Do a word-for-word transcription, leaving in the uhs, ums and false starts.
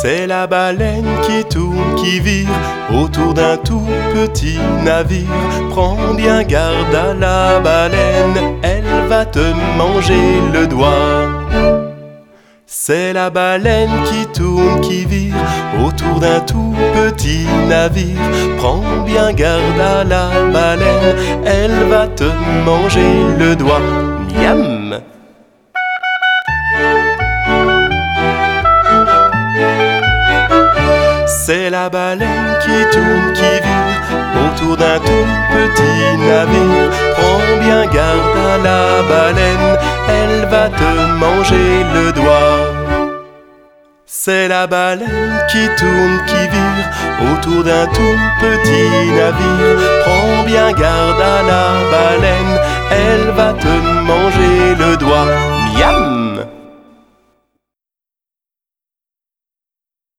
C'est la baleine qui tourne, qui vire autour d'un tout petit navire. Prends bien garde à la baleine, elle va te manger le doigt. C'est la baleine qui tourne, qui vire autour d'un tout petit navire. Prends bien garde à la baleine, elle va te manger le doigt. Miam! C'est la baleine qui tourne, qui vire autour d'un tout petit navire. Prends bien garde à la baleine, elle va te manger le doigt. C'est la baleine qui tourne, qui vire autour d'un tout petit navire. Prends bien garde à la baleine, elle va te manger le doigt.